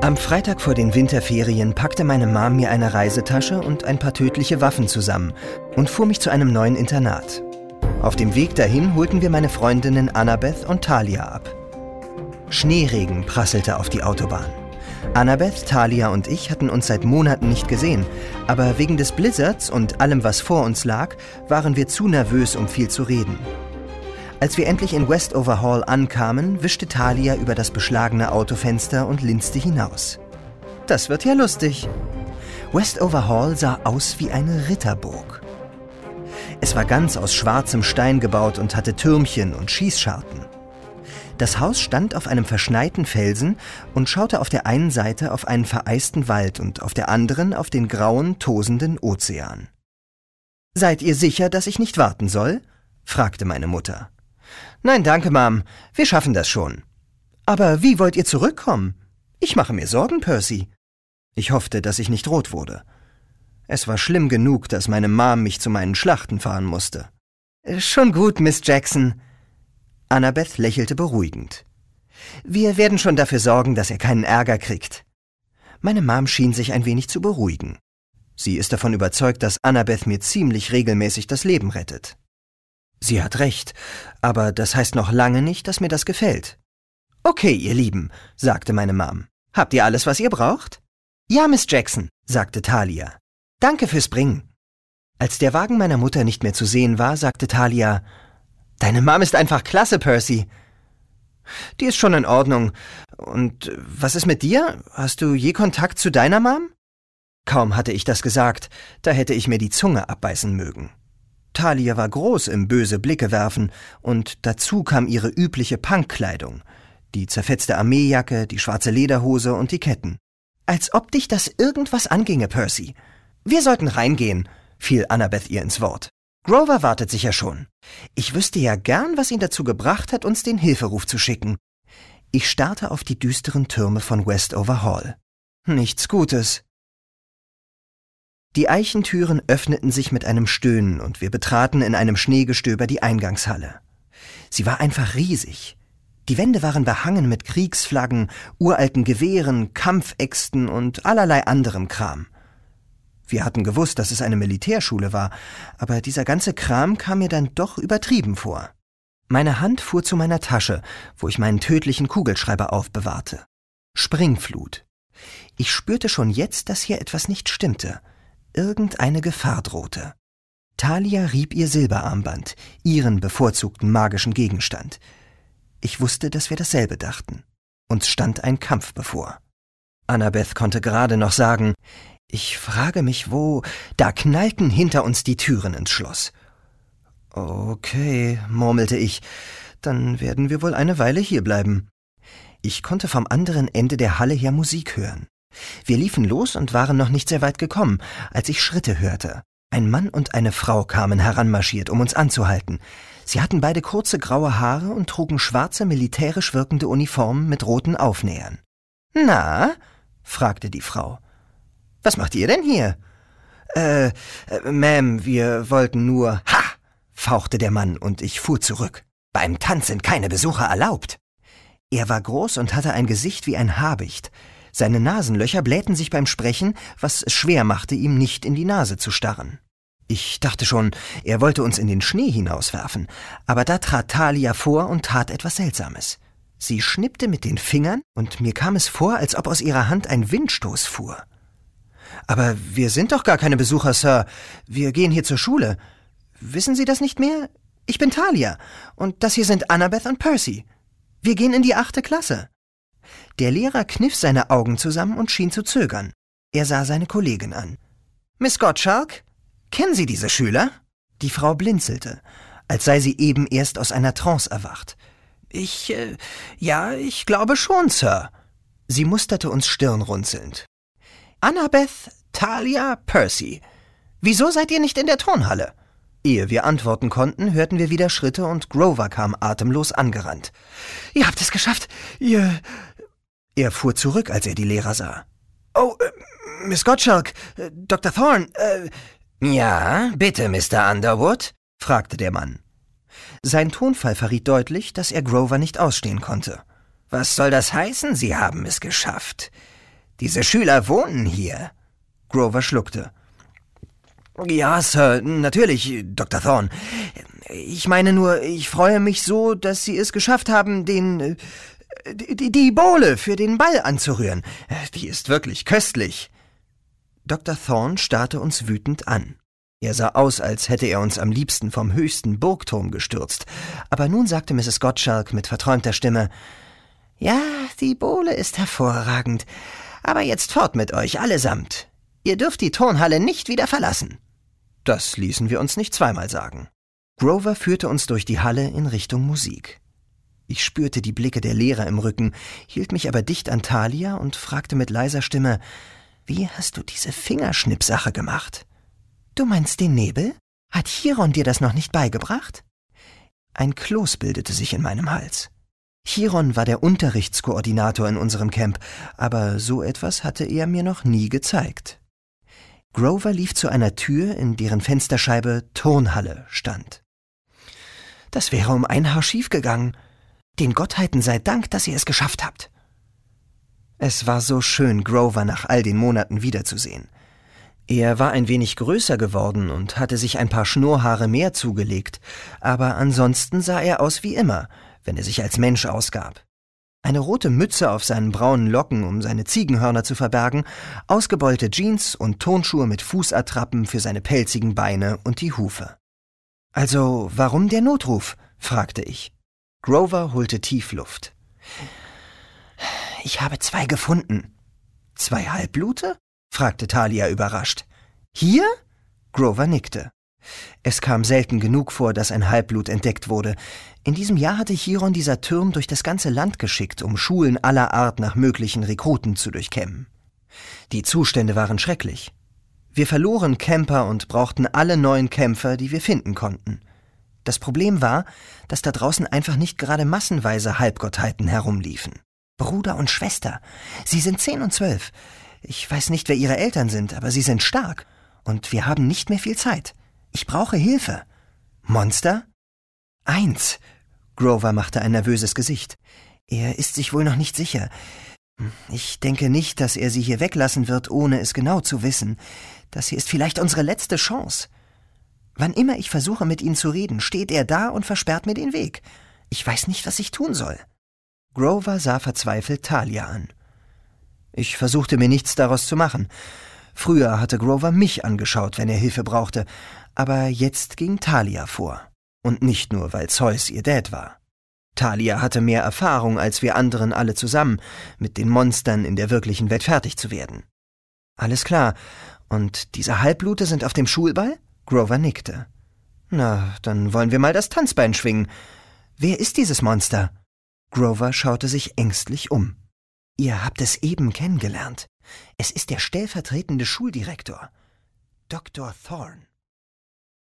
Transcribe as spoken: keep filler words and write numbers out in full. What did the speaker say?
Am Freitag vor den Winterferien packte meine Mom mir eine Reisetasche und ein paar tödliche Waffen zusammen und fuhr mich zu einem neuen Internat. Auf dem Weg dahin holten wir meine Freundinnen Annabeth und Talia ab. Schneeregen prasselte auf die Autobahn. Annabeth, Talia und ich hatten uns seit Monaten nicht gesehen, aber wegen des Blizzards und allem, was vor uns lag, waren wir zu nervös, um viel zu reden. Als wir endlich in Westover Hall ankamen, wischte Talia über das beschlagene Autofenster und linste hinaus. Das wird ja lustig. Westover Hall sah aus wie eine Ritterburg. Es war ganz aus schwarzem Stein gebaut und hatte Türmchen und Schießscharten. Das Haus stand auf einem verschneiten Felsen und schaute auf der einen Seite auf einen vereisten Wald und auf der anderen auf den grauen, tosenden Ozean. »Seid ihr sicher, dass ich nicht warten soll?« fragte meine Mutter. »Nein, danke, Mom. Wir schaffen das schon.« »Aber wie wollt ihr zurückkommen? Ich mache mir Sorgen, Percy.« Ich hoffte, dass ich nicht rot wurde. Es war schlimm genug, dass meine Mom mich zu meinen Schlachten fahren musste. »Schon gut, Miss Jackson.« Annabeth lächelte beruhigend. »Wir werden schon dafür sorgen, dass er keinen Ärger kriegt.« Meine Mom schien sich ein wenig zu beruhigen. Sie ist davon überzeugt, dass Annabeth mir ziemlich regelmäßig das Leben rettet. Sie hat recht, aber das heißt noch lange nicht, dass mir das gefällt. »Okay, ihr Lieben«, sagte meine Mom. »Habt ihr alles, was ihr braucht?« »Ja, Miss Jackson«, sagte Talia. »Danke fürs Bringen.« Als der Wagen meiner Mutter nicht mehr zu sehen war, sagte Talia, »Deine Mom ist einfach klasse, Percy.« »Die ist schon in Ordnung. Und was ist mit dir? Hast du je Kontakt zu deiner Mom?« Kaum hatte ich das gesagt, da hätte ich mir die Zunge abbeißen mögen. Talia war groß im böse Blicke werfen und dazu kam ihre übliche Punkkleidung, die zerfetzte Armeejacke, die schwarze Lederhose und die Ketten. »Als ob dich das irgendwas anginge, Percy. Wir sollten reingehen«, fiel Annabeth ihr ins Wort. »Grover wartet sicher schon. Ich wüsste ja gern, was ihn dazu gebracht hat, uns den Hilferuf zu schicken.« Ich starrte auf die düsteren Türme von Westover Hall. Nichts Gutes. Die Eichentüren öffneten sich mit einem Stöhnen und wir betraten in einem Schneegestöber die Eingangshalle. Sie war einfach riesig. Die Wände waren behangen mit Kriegsflaggen, uralten Gewehren, Kampfäxten und allerlei anderem Kram. Wir hatten gewusst, dass es eine Militärschule war, aber dieser ganze Kram kam mir dann doch übertrieben vor. Meine Hand fuhr zu meiner Tasche, wo ich meinen tödlichen Kugelschreiber aufbewahrte. Springflut. Ich spürte schon jetzt, dass hier etwas nicht stimmte. Irgendeine Gefahr drohte. Talia rieb ihr Silberarmband, ihren bevorzugten magischen Gegenstand. Ich wusste, dass wir dasselbe dachten. Uns stand ein Kampf bevor. Annabeth konnte gerade noch sagen, »Ich frage mich, wo...« Da knallten hinter uns die Türen ins Schloss. »Okay«, murmelte ich, »dann werden wir wohl eine Weile hierbleiben.« Ich konnte vom anderen Ende der Halle her Musik hören. Wir liefen los und waren noch nicht sehr weit gekommen, als ich Schritte hörte. Ein Mann und eine Frau kamen heranmarschiert, um uns anzuhalten. Sie hatten beide kurze graue Haare und trugen schwarze, militärisch wirkende Uniformen mit roten Aufnähern. »Na?«, fragte die Frau. »Was macht ihr denn hier?« »Äh, äh Ma'am, wir wollten nur...« »Ha!«, fauchte der Mann und ich fuhr zurück. »Beim Tanz sind keine Besucher erlaubt.« Er war groß und hatte ein Gesicht wie ein Habicht. Seine Nasenlöcher blähten sich beim Sprechen, was es schwer machte, ihm nicht in die Nase zu starren. Ich dachte schon, er wollte uns in den Schnee hinauswerfen, aber da trat Talia vor und tat etwas Seltsames. Sie schnippte mit den Fingern und mir kam es vor, als ob aus ihrer Hand ein Windstoß fuhr. »Aber wir sind doch gar keine Besucher, Sir. Wir gehen hier zur Schule. Wissen Sie das nicht mehr? Ich bin Talia und das hier sind Annabeth und Percy. Wir gehen in die achte Klasse.« Der Lehrer kniff seine Augen zusammen und schien zu zögern. Er sah seine Kollegin an. »Miss Gottschalk, kennen Sie diese Schüler?« Die Frau blinzelte, als sei sie eben erst aus einer Trance erwacht. »Ich, äh, ja, ich glaube schon, Sir.« Sie musterte uns stirnrunzelnd. »Annabeth, Talia, Percy. Wieso seid ihr nicht in der Turnhalle?« Ehe wir antworten konnten, hörten wir wieder Schritte und Grover kam atemlos angerannt. »Ihr habt es geschafft! Ihr...« Er fuhr zurück, als er die Lehrer sah. »Oh, äh, Miss Gottschalk, äh, Doktor Thorne, äh...« »Ja, bitte, Mister Underwood?« fragte der Mann. Sein Tonfall verriet deutlich, dass er Grover nicht ausstehen konnte. »Was soll das heißen, Sie haben es geschafft? Diese Schüler wohnen hier. Grover schluckte. Ja, Sir, natürlich, Doktor Thorne. Ich meine nur, ich freue mich so, dass Sie es geschafft haben, den... die, die Bowle für den Ball anzurühren. Die ist wirklich köstlich. Doktor Thorne starrte uns wütend an. Er sah aus, als hätte er uns am liebsten vom höchsten Burgturm gestürzt. Aber nun sagte Misses Gottschalk mit verträumter Stimme, »Ja, die Bowle ist hervorragend. Aber jetzt fort mit euch allesamt. Ihr dürft die Turnhalle nicht wieder verlassen.« Das ließen wir uns nicht zweimal sagen. Grover führte uns durch die Halle in Richtung Musik. Ich spürte die Blicke der Lehrer im Rücken, hielt mich aber dicht an Thalia und fragte mit leiser Stimme, »Wie hast du diese Fingerschnippsache gemacht?« »Du meinst den Nebel? Hat Chiron dir das noch nicht beigebracht?« Ein Kloß bildete sich in meinem Hals. Chiron war der Unterrichtskoordinator in unserem Camp, aber so etwas hatte er mir noch nie gezeigt. Grover lief zu einer Tür, in deren Fensterscheibe Turnhalle stand. »Das wäre um ein Haar schiefgegangen. Den Gottheiten sei Dank, dass ihr es geschafft habt.« Es war so schön, Grover nach all den Monaten wiederzusehen. Er war ein wenig größer geworden und hatte sich ein paar Schnurrhaare mehr zugelegt, aber ansonsten sah er aus wie immer, wenn er sich als Mensch ausgab. Eine rote Mütze auf seinen braunen Locken, um seine Ziegenhörner zu verbergen, ausgebeulte Jeans und Turnschuhe mit Fußattrappen für seine pelzigen Beine und die Hufe. »Also, warum der Notruf?« fragte ich. Grover holte tief Luft. »Ich habe zwei gefunden.« »Zwei Halbblute?« fragte Thalia überrascht. »Hier?« Grover nickte. Es kam selten genug vor, dass ein Halbblut entdeckt wurde. In diesem Jahr hatte Chiron die Saturn durch das ganze Land geschickt, um Schulen aller Art nach möglichen Rekruten zu durchkämmen. Die Zustände waren schrecklich. Wir verloren Camper und brauchten alle neuen Kämpfer, die wir finden konnten. Das Problem war, dass da draußen einfach nicht gerade massenweise Halbgottheiten herumliefen. Bruder und Schwester, sie sind zehn und zwölf. Ich weiß nicht, wer ihre Eltern sind, aber sie sind stark. Und wir haben nicht mehr viel Zeit. Ich brauche Hilfe. Monster? Eins. Grover machte ein nervöses Gesicht. Er ist sich wohl noch nicht sicher. Ich denke nicht, dass er sie hier weglassen wird, ohne es genau zu wissen. Das hier ist vielleicht unsere letzte Chance. Wann immer ich versuche, mit ihm zu reden, steht er da und versperrt mir den Weg. Ich weiß nicht, was ich tun soll. Grover sah verzweifelt Thalia an. Ich versuchte mir nichts daraus zu machen. Früher hatte Grover mich angeschaut, wenn er Hilfe brauchte, aber jetzt ging Thalia vor. Und nicht nur, weil Zeus ihr Dad war. Thalia hatte mehr Erfahrung als wir anderen alle zusammen, mit den Monstern in der wirklichen Welt fertig zu werden. Alles klar. Und diese Halbblute sind auf dem Schulball? Grover nickte. Na, dann wollen wir mal das Tanzbein schwingen. Wer ist dieses Monster? Grover schaute sich ängstlich um. Ihr habt es eben kennengelernt. Es ist der stellvertretende Schuldirektor, Doktor Thorne.